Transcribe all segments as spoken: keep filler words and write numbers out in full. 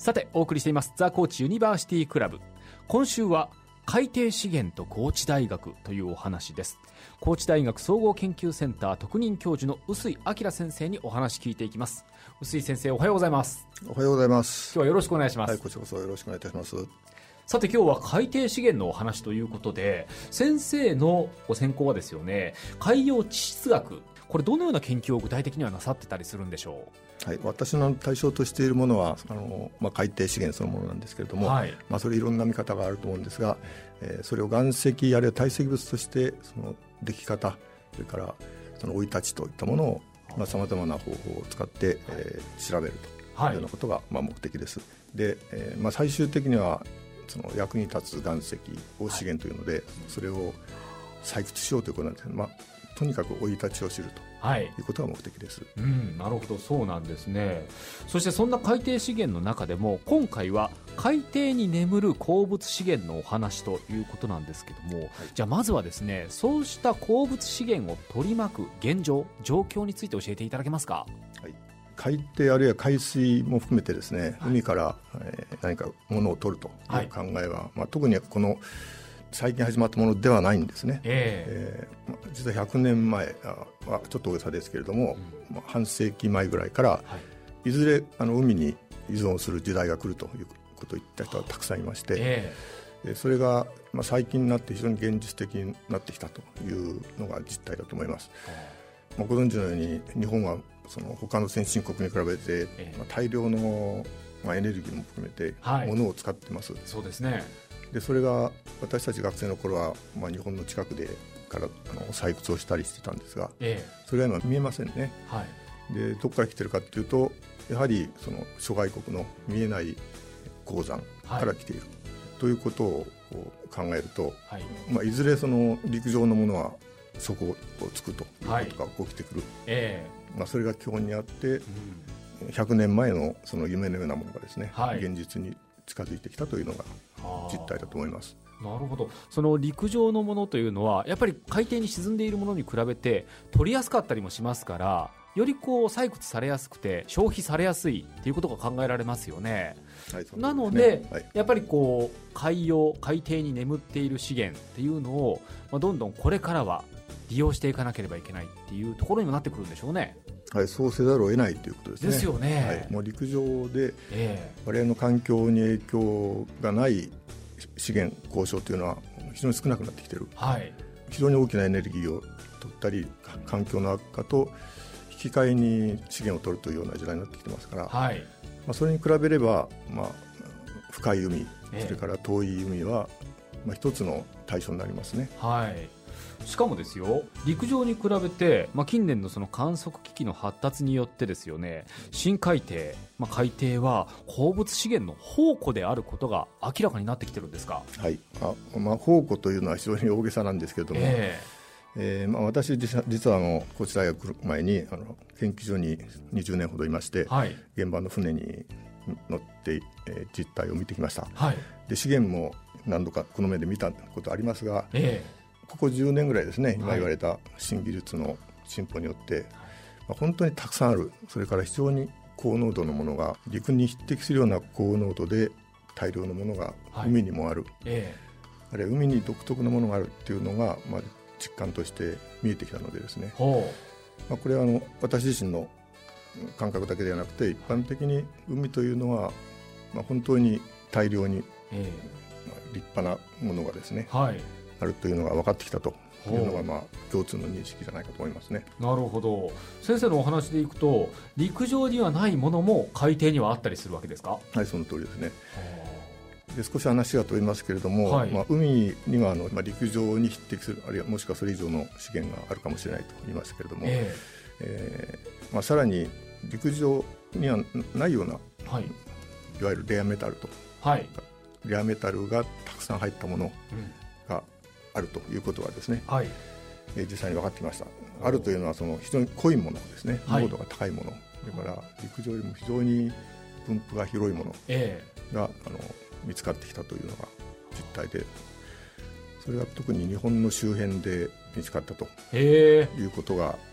さてお送りしていますザ・高知ユニバーシティクラブ。今週は海底資源と高知大学というお話です。高知大学総合研究センター特任教授の臼井明先生にお話聞いていきます。臼井先生、おはようございます。 おはようございます。 今日はよろしくお願いします。 はい、こちらこそよろしくお願いいたします。 さて今日は海底資源のお話ということで、先生のご専攻はですよね、海洋地質学。これどのような研究を具体的にはなさってたりするんでしょう。はい、私の対象としているものはあの、まあ、海底資源そのものなんですけれども、はい、まあ、それいろんな見方があると思うんですが、えー、それを岩石あるいは堆積物としてその出来方、それからその生い立ちといったものをさまざ、まな方法を使って、えー、調べるというようなことが、まあ、目的です。で、えーまあ、最終的にはその役に立つ岩石を資源というので、はい、それを採掘しようということなんですけど、まあ、とにかく生い立ちを知ると、はい、いうことが目的です。 うん、なるほど、そうなんですね。そしてそんな海底資源の中でも今回は海底に眠る鉱物資源のお話ということなんですけども、はい、じゃあまずはですね、そうした鉱物資源を取り巻く現状状況について教えていただけますか。 はい、海底あるいは海水も含めてですね、はい、海から、えー、何か物を取るという考えは、はい、まあ、特にこの最近始まったものではないんですね。えーえー、実はひゃくねんまえはちょっと大げさですけれども、うん、まあ、半世紀前ぐらいから、はい、いずれあの海に依存する時代が来るということを言った人はたくさんいまして、えー、それが、まあ、最近になって非常に現実的になってきたというのが実態だと思います。まあ、ご存知のように日本はその他の先進国に比べて、えーまあ、大量の、まあ、エネルギーも含めて物を使ってます。はい、 そうですね。 でそれが私たち学生の頃は、まあ、日本の近くでからあの採掘をしたりしてたんですが、ええ、それは今見えませんね。はい、でどこから来てるかというと、やはりその諸外国の見えない鉱山から来ている、はい、ということを考えると、はい、まあ、いずれその陸上のものは底をつくということが起きてくる、はい、ええ、まあ、それが基本にあって、うん、ひゃくねんまえのその夢のようなものがですね、はい、現実に近づいてきたというのが実態だと思います。 なるほど。その陸上のものというのはやっぱり海底に沈んでいるものに比べて取りやすかったりもしますから、よりこう採掘されやすくて消費されやすいということが考えられますよね。はい、そうですね。なので、はい、やっぱりこう海洋海底に眠っている資源っていうのを、まあ、どんどんこれからは利用していかなければいけないっていうところにもなってくるんでしょうね。 はい、そうせざるを得ないということですね。 ですよね。 はい、もう陸上で我々の環境に影響がない資源交渉というのは非常に少なくなってきている、はい、非常に大きなエネルギーを取ったり環境の悪化と引き換えに資源を取るというような時代になってきてますから、はい、まあ、それに比べれば、まあ、深い海、それから遠い海は、まあ、一つの対象になりますね。 はい、しかもですよ、陸上に比べて、まあ、近年のその観測機器の発達によってですよね、深海底、まあ、海底は鉱物資源の宝庫であることが明らかになってきてるんですか。 はい、あ、まあ、宝庫というのは非常に大げさなんですけれども、えーえーまあ、私実はあの高知大学来る前にあの研究所ににじゅうねんほどいまして、はい、現場の船に乗って、えー、実態を見てきました。はい、で資源も何度かこの目で見たことありますが、えーここじゅうねんぐらいですね、今言われた新技術の進歩によって、はい、まあ、本当にたくさんある、それから非常に高濃度のものが陸に匹敵するような高濃度で大量のものが海にもある、はい、えー、あるいは海に独特のものがあるっていうのが、まあ、実感として見えてきたのでですね、まあ、これはあの私自身の感覚だけではなくて一般的に海というのは、まあ、本当に大量に、えーまあ、立派なものがですね、はい、あるというのが分かってきたというのが、まあ、共通の認識じゃないかと思いますね。 なるほど。先生のお話でいくと陸上にはないものも海底にはあったりするわけですか。 はい、その通りですね。で少し話が飛びますけれども、はい、まあ、海にはあの、まあ、陸上に匹敵する、あるいはもしくはそれ以上の資源があるかもしれないと言いましたけれども、えーえーまあ、さらに陸上にはないような、はい、いわゆるレアメタルと、はい、レアメタルがたくさん入ったものがあるということはですね、はい、えー、実際に分かってきました。あるというのはその非常に濃いものですね、濃度が高いもの、それから陸上よりも非常に分布が広いものが、えー、あの見つかってきたというのが実態で、それが特に日本の周辺で見つかったということが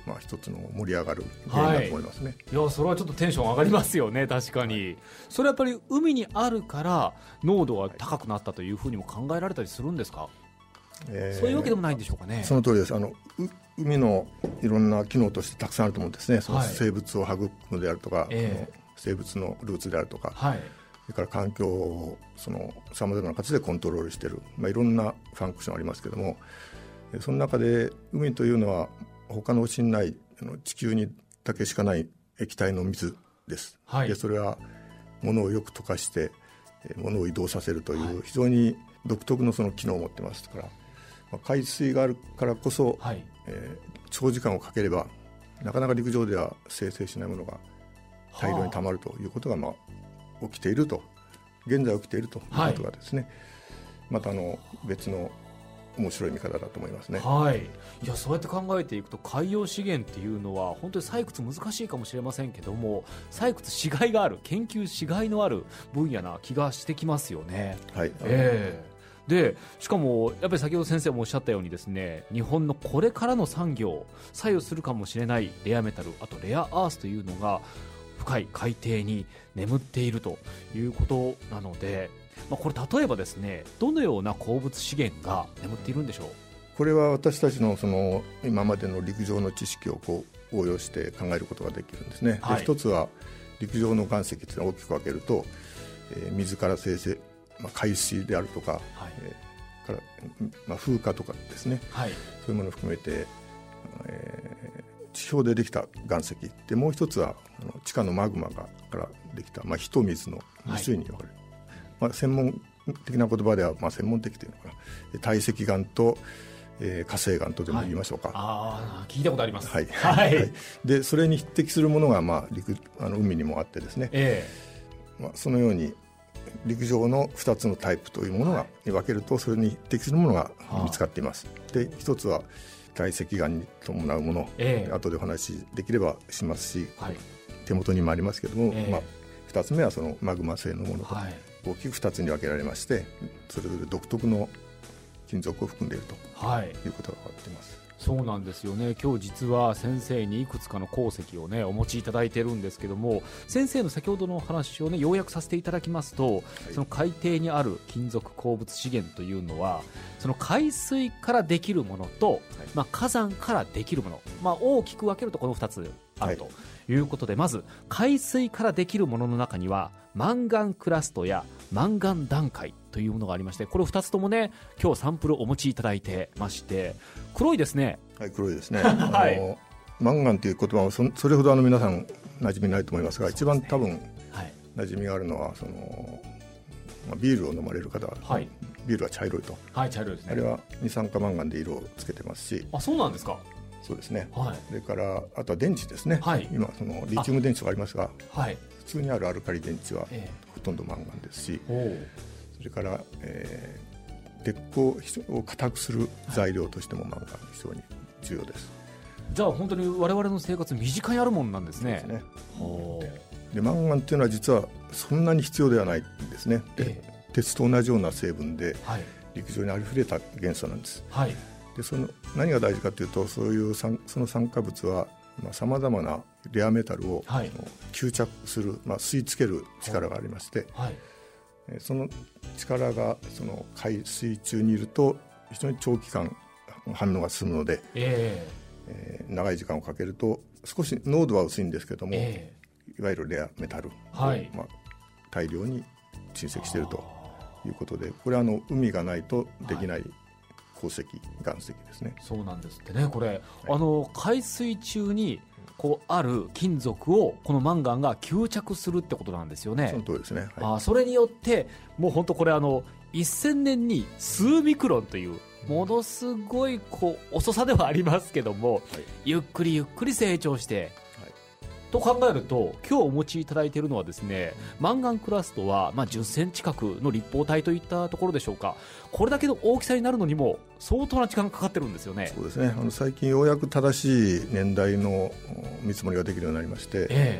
まあ、一つの盛り上がる原因だと思いますね、 はい、いやそれはちょっとテンション上がりますよね。確かに、はい、それはやっぱり海にあるから濃度が高くなったというふうにも考えられたりするんですか？えー、そういうわけでもないんでしょうかね。 その通りです。あの海のいろんな機能としてたくさんあると思うんですね。その生物を育むであるとか、はい、えー、生物のルーツであるとか、はい、それから環境をさまざまな形でコントロールしている、まあ、いろんなファンクションありますけども、その中で海というのは他の星にない地球にだけしかない液体の水です、はい、でそれは物をよく溶かして物を移動させるという非常に独特のその機能を持ってますから、まあ、海水があるからこそ、はい、えー、長時間をかければなかなか陸上では生成しないものが大量にたまるということが、まあ、起きていると、現在起きているということがですね、はい、またあの別の面白い見方だと思いますね。 はい、いやそうやって考えていくと海洋資源っていうのは本当に採掘難しいかもしれませんけども、採掘しがいがある、研究しがいのある分野な気がしてきますよね。はい、えー、でしかもやっぱり先ほど先生もおっしゃったようにですね、日本のこれからの産業を左右するかもしれないレアメタル、あとレアアースというのが深い海底に眠っているということなので、まあ、これ例えばですね、どのような鉱物資源が眠っているんでしょう？ これは私たちのその今までの陸上の知識をこう応用して考えることができるんですね、はい、で一つは陸上の岩石というのを大きく分けると、えー、水から生成、まあ、海水であるとか、はい、えーからまあ、風化とかですね、はい、そういうものを含めて、えー、地表でできた岩石で、もう一つはあの地下のマグマがからできた、まあ、火と水のに種類に分かれる、はい、まあ、専門的な言葉では、まあ、専門的というのかな、堆積岩と、えー、火成岩とでも言いましょうか、はい、 あ聞いたことあります、 はいはいはい、でそれに匹敵するものが、まあ、陸あの海にもあってですね、えーまあ、そのように陸上のふたつのタイプというものが、はい、分けるとそれに匹敵するものが見つかっています。で一つは堆積岩に伴うもの、えー、後でお話しできればしますし、はい、手元にもありますけども、えーまあ、ふたつめはそのマグマ性のものと、はい、大きくふたつに分けられまして、それぞれ独特の金属を含んでいると、はい、いうことが分かっています。 そうなんですよね。今日実は先生にいくつかの鉱石をねお持ちいただいているんですけども、先生の先ほどの話をね要約させていただきますと、はい、その海底にある金属鉱物資源というのはその海水からできるものと、はい、まあ、火山からできるもの、まあ、大きく分けるとこのふたつあるということで、はい、まず海水からできるものの中にはマンガンクラストやマンガン段階というものがありまして、これふたつともね今日サンプルお持ちいただいてまして、黒いですね。 はい、黒いですねはい、あのマンガンという言葉は そ, それほどあの皆さん馴染みないと思いますが、一番多分、はい、馴染みがあるのはその、まあ、ビールを飲まれる方は、はい、ビールは茶色いと、 はい、茶色いですね。 あれは二酸化マンガンで色をつけてますし。 あ、そうなんですか。 そうですね、はい、それからあとは電池ですね、はい、今そのリチウム電池がありますが、はい、普通にあるアルカリ電池はほとんどマンガンですし、えー、それから、えー、鉄鋼を硬くする材料としてもマンガン非常に重要です。 じゃあ本当に我々の生活身近にあるものなんですね。 そうですね。ほうでマンガンっていうのは実はそんなに必要ではないんですね。で、えー、鉄と同じような成分で、はい、陸上にありふれた元素なんです、はい、でその何が大事かというと、そういうその酸化物はさまざ、まなレアメタルを、はい、吸着する、まあ、吸い付ける力がありまして、はい、その力がその海水中にいると非常に長期間反応が進むので、えーえー、長い時間をかけると少し濃度は薄いんですけども、えー、いわゆるレアメタルを、はい、まあ、大量に沈積しているということで、これはあの海がないとできない、はい、鉱石、岩石ですね。 そうなんですってね。これ、はい、あの海水中にこうある金属をこのマンガンが吸着するってことなんですよね。 その通りですね、はい、 あそれによってもう本当これあのせんねんに数ミクロンというものすごいこう遅さではありますけども、はい、ゆっくりゆっくり成長して、はい、と考えると今日お持ちいただいているのはですね、マンガンクラストはまあじゅっセンチ角の立方体といったところでしょうか。これだけの大きさになるのにも相当な時間がかかってるんですよね。 そうですね、あの最近ようやく正しい年代の見積もりができるようになりまして、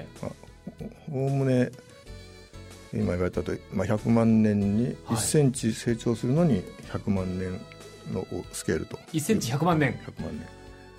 おおむね今言われたとおり、まあ、ひゃくまんねんにいっセンチ成長するのにひゃくまんねんのスケールと、 いっセンチひゃくまんねん、 ひゃくまんねん、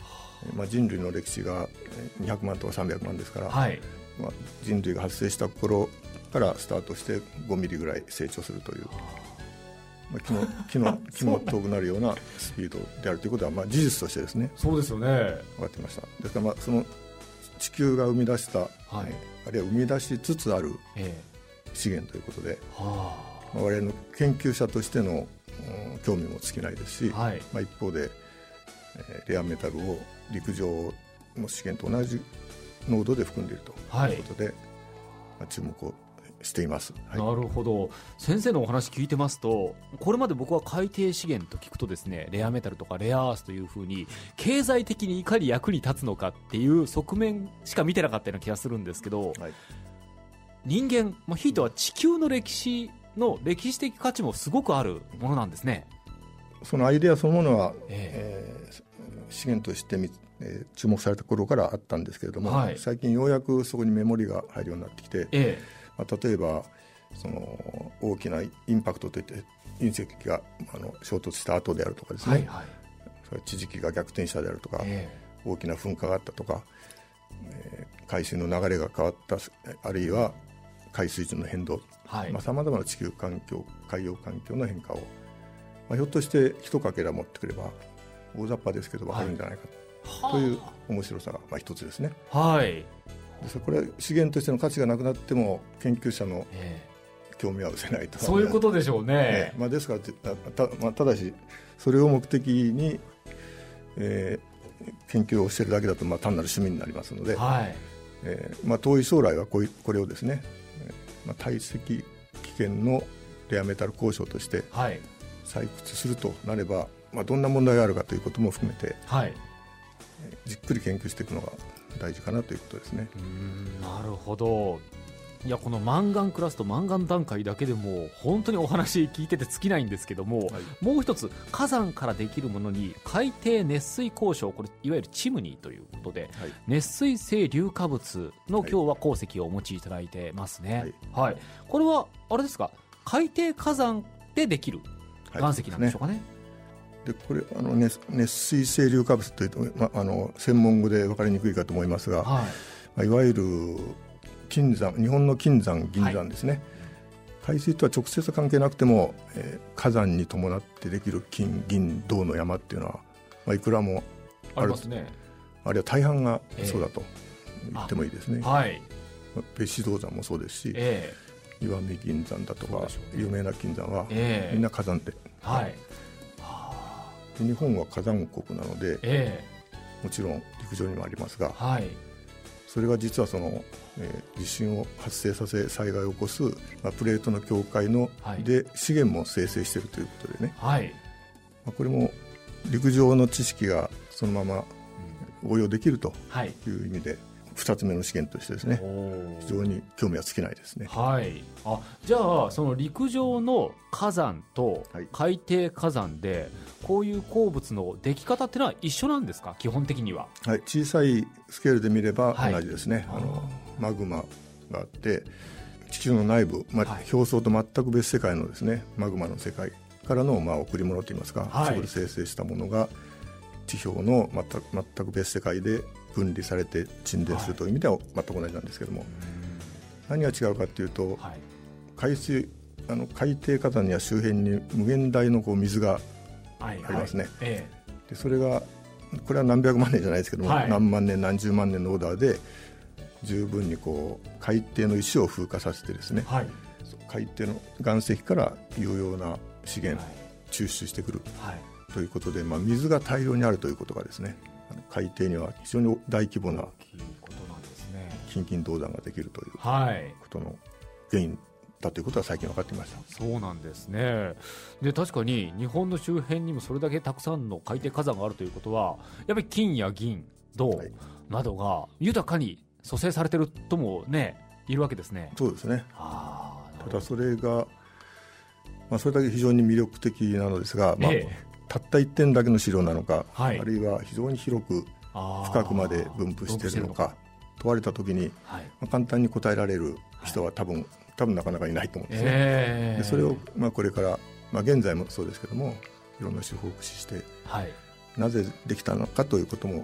まあ、人類の歴史がにひゃくまんとかさんびゃくまんですから、 はい、 まあ、人類が発生した頃からスタートしてごミリぐらい成長するという、まあ、木の木の木の遠くなるようなスピードであるということは、まあ、事実としてですね、 そうですよね、 分かっていました。ですから、まあ、その地球が生み出した、はい、あるいは生み出しつつある資源ということで、えーはあ、まあ、我々の研究者としての、うん、興味も尽きないですし、はい、まあ、一方で、えー、レアメタルを陸上の資源と同じ濃度で含んでいるということで、はい、まあ、注目をしています、はい、 なるほど。先生のお話聞いてますと、これまで僕は海底資源と聞くとですね、レアメタルとかレアアースというふうに経済的にいかに役に立つのかっていう側面しか見てなかったような気がするんですけど、はい、人間、まあ、ひいては地球の歴史の歴史的価値もすごくあるものなんですね。 そのアイデアそのものは、えーえー、資源としてみ、えー、注目された頃からあったんですけれども、はい、最近ようやくそこにメモリが入るようになってきて、えーまあ、例えばその大きなインパクトといって隕石があの衝突した後であるとかですね、はいはい、それ地磁気が逆転したであるとか、えー、大きな噴火があったとか、えー、海水の流れが変わった、あるいは海水準の変動、さまざ、まな地球環境、海洋環境の変化を、まあ、ひょっとして一かけら持ってくれば大雑把ですけど分かるんじゃないかという面白さがまあ一つですね。はい、ですこれは資源としての価値がなくなっても研究者の興味は失せないと、 えー、そういうことでしょうね。ね、 まあ、ですからた、まあ、ただしそれを目的に、えー、研究をしているだけだと、まあ、単なる趣味になりますので、はい、えーまあ、遠い将来はこういこれをですね、まあ、堆積危険のレアメタル鉱床として採掘するとなれば、はい、まあ、どんな問題があるかということも含めて、はい、じっくり研究していくのが大事かなということですね。 うーん、なるほど。いや、このマンガンクラスとマンガン段階だけでも本当にお話聞いてて尽きないんですけども、はい、もう一つ火山からできるものに海底熱水鉱床、これいわゆるチムニーということで、はい、熱水性硫化物の今日は鉱石をお持ちいただいてますね、はいはい、これはあれですか、海底火山でできる岩石なんでしょうかね。はい、 でこれあの 熱, 熱水性硫化物というと、ま、あの専門語で分かりにくいかと思いますが、はい、まあ、いわゆる金山、日本の金山、銀山ですね、はい、海水とは直接関係なくても、えー、火山に伴ってできる金、銀、銅の山っていうのは、まあ、いくらもある、ありますね。あるいは大半がそうだと言ってもいいですね。えーはい、別子銅山もそうですし、えー、石見銀山だとか、ね、有名な金山は、えー、みんな火山で、はい、で日本は火山国なので、えー、もちろん陸上にもありますが、はい、それが実はその、えー、地震を発生させ災害を起こす、まあ、プレートの境界の、はい、で資源も生成しているということでね、はい、まあ、これも陸上の知識がそのまま応用できるという意味で、はい、ふたつめの資源としてですね、非常に興味は尽きないですね。 はい、あ、じゃあその陸上の火山と海底火山でこういう鉱物の出来方っていうのは一緒なんですか、基本的には。 はい、小さいスケールで見れば同じですね。はい、あのマグマがあって地球の内部、まあ、はい、表層と全く別世界のですね、マグマの世界からの、まあ、贈り物といいますか、はい、そこで生成したものが地表の全く、全く別世界で分離されて沈殿するという意味では全く同じなんですけども、はい、何が違うかというと、はい、海水あの海底火山には周辺に無限大のこう水がありますね。はいはい、でそれがこれは何百万年じゃないですけども、はい、何万年何十万年のオーダーで十分にこう海底の石を風化させてですね、はい、海底の岩石から有用な資源、はい、抽出してくる、はい、ということで、まあ、水が大量にあるということがですね、海底には非常に大規模な近々銅山ができるということの原因だということは最近分かっていました。 そうなんですね。で確かに日本の周辺にもそれだけたくさんの海底火山があるということは、やっぱり金や銀、銅などが豊かに組成されているともね、いるわけですね。 そうですね。あ、ただそれが、まあ、それだけ非常に魅力的なのですが、まあ、ええ、たったいってんだけの資料なのか、はい、あるいは非常に広く深くまで分布しているのか問われたときに、はい、まあ、簡単に答えられる人は多分、はい、多分なかなかいないと思うんですね。えー、でそれを、まあ、これから、まあ、現在もそうですけどもいろんな手法を駆使して、はい、なぜできたのかということも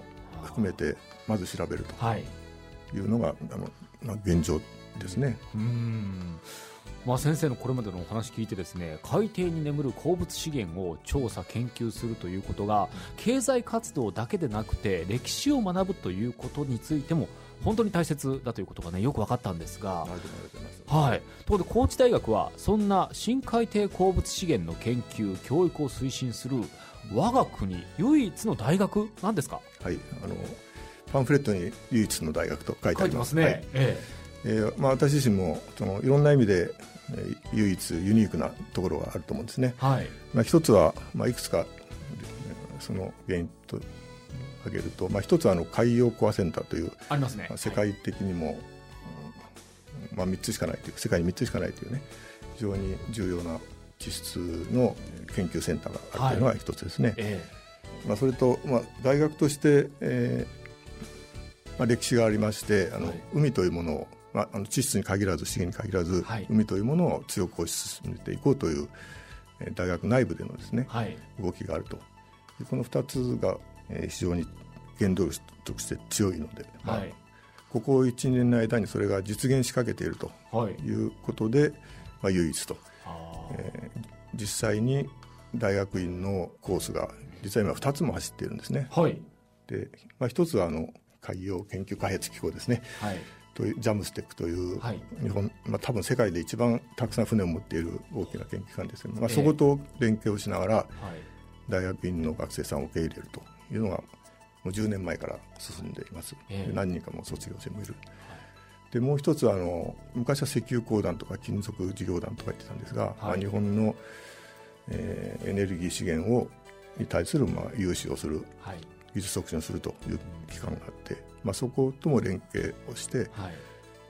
含めてまず調べるというのが、はい、あの現状ですね。 うーん、まあ、先生のこれまでのお話聞いてですね、海底に眠る鉱物資源を調査研究するということが経済活動だけでなくて歴史を学ぶということについても本当に大切だということが、ね、よく分かったんですが、はい、ところで高知大学はそんな深海底鉱物資源の研究教育を推進する我が国唯一の大学なんですか？ はい、あのパンフレットに唯一の大学と書いてあります。 書いてますね、はい、ええーまあ、私自身もそのいろんな意味で、えー、唯一ユニークなところがあると思うんですね。はい、まあ、一つは、まあ、いくつかその原因と挙げると、まあ、一つはあの海洋コアセンターというありますね、 まあ、世界的にも、はい、まあ、みっつしかないという世界にみっつしかないというね、非常に重要な地質の研究センターがあるというのが一つですね。はい、えーまあ、それと、まあ、大学として、えーまあ、歴史がありまして、あの、はい、海というものを、まあ、あの地質に限らず資源に限らず、はい、海というものを強く推し進めていこうという、えー、大学内部でのですね、はい、動きがあると。でこのふたつが、えー、非常に原動力として強いので、まあはい、ここいちねんの間にそれが実現しかけているということで、はい、まあ、唯一と、えー、実際に大学院のコースが実は今ふたつも走っているんですね。はい、で、まあ、ひとつはあの海洋研究開発機構ですね、はい、というジャムステックという日本、まあ、多分世界で一番たくさん船を持っている大きな研究機関ですけど、まあ、そこと連携をしながら、はい、大学院の学生さんを受け入れるというのがもうじゅうねんまえから進んでいます。えー、何人かも卒業生もいる。でもう一つはあの昔は石油鉱団とか金属事業団とか言ってたんですが、はい、まあ、日本の、えー、エネルギー資源をに対するまあ融資をする、はい、技術促進をするという機関があって、まあ、そことも連携をして、はい、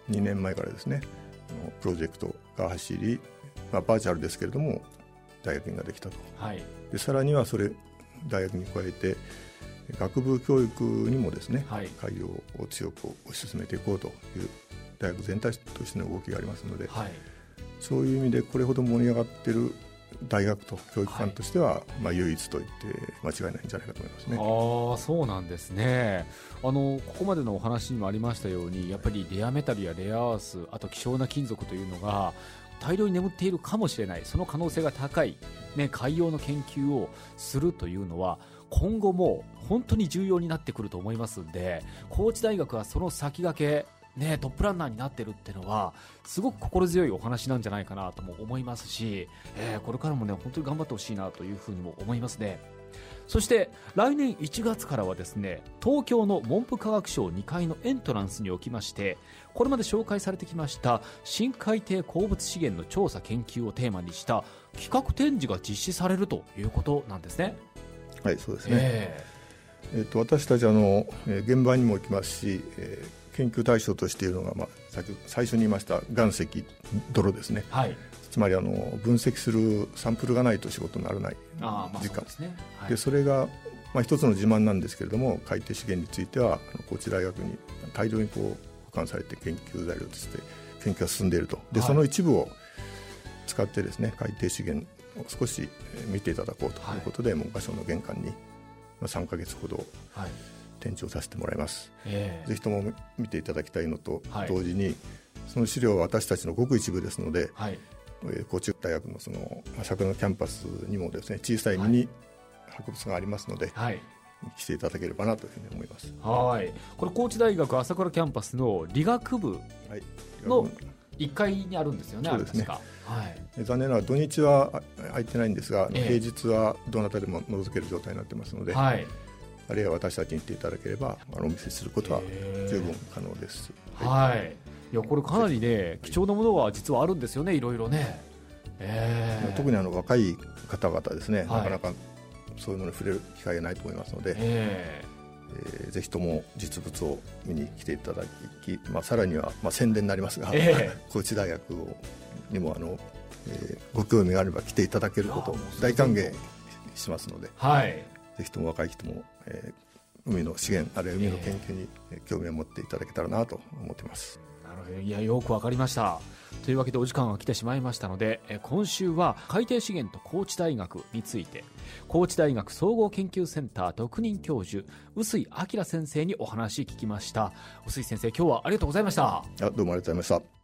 にねんまえからですね、あのプロジェクトが走り、まあ、バーチャルですけれども大学院ができたと。はい、でさらにはそれ大学に加えて学部教育にもですね、はい、海洋を強く推し進めていこうという大学全体としての動きがありますので、はい、そういう意味でこれほど盛り上がっている大学と教育機関としては、はい、まあ、唯一と言って間違いないんじゃないかと思いますね。 ああ、そうなんですね。あのここまでのお話にもありましたように、やっぱりレアメタルやレアアース、あと希少な金属というのが大量に眠っているかもしれない、その可能性が高い、ね、海洋の研究をするというのは今後も本当に重要になってくると思いますので、高知大学はその先駆け、ね、トップランナーになってるっていうのはすごく心強いお話なんじゃないかなとも思いますし、えー、これからもね本当に頑張ってほしいなというふうにも思いますね。そして来年いちがつからはですね、東京の文部科学省にかいのエントランスにおきまして、これまで紹介されてきました深海底鉱物資源の調査研究をテーマにした企画展示が実施されるということなんですね。 はい、そうですね。えーえー、と私たちあの、えー、現場にも行きますし、えー研究対象としているのが、まあ、最初に言いました岩石、泥ですね、はい、つまりあの分析するサンプルがないと仕事にならない時間、でそれが、まあ、一つの自慢なんですけれども、海底資源については高知大学に大量にこう保管されて研究材料として研究が進んでいると。で、はい、その一部を使ってですね、海底資源を少し見ていただこうということで、はい、文科省の玄関にさんかげつほど、はい、展示をさせてもらいます。えー、ぜひとも見ていただきたいのと同時に、はい、その資料は私たちのごく一部ですので、はい、高知大学のその朝倉のキャンパスにもですね、小さいミニ博物がありますので、はい、来ていただければなというふうに思います。 はい、これ高知大学朝倉キャンパスの理学部のいっかいにあるんですよね。そうですね。はい、 残念ながら土日は空いてないんですが、えー、平日はどなたでも覗ける状態になってますので、はい、あるいは私たちに行っていただければあのお見せすることは十分可能です。 はい、いやこれかなりね貴重なものが実はあるんですよね、いろいろね。えー、特にあの若い方々ですね、はい、なかなかそういうのに触れる機会がないと思いますので、えーえー、ぜひとも実物を見に来ていただき、まあ、さらには、まあ、宣伝になりますが、えー、高知大学にもあの、えー、ご興味があれば来ていただけることを大歓迎しますので、はい、ぜひとも若い人もえー、海の資源あるいは海の研究に興味を持っていただけたらなと思っています。 なるほど、いやよくわかりました。 というわけでお時間が来てしまいましたので、え今週は海底資源と高知大学について高知大学総合研究センター特任教授臼井明先生にお話聞きました。臼井先生、今日はありがとうございました。 あ、どうもありがとうございました。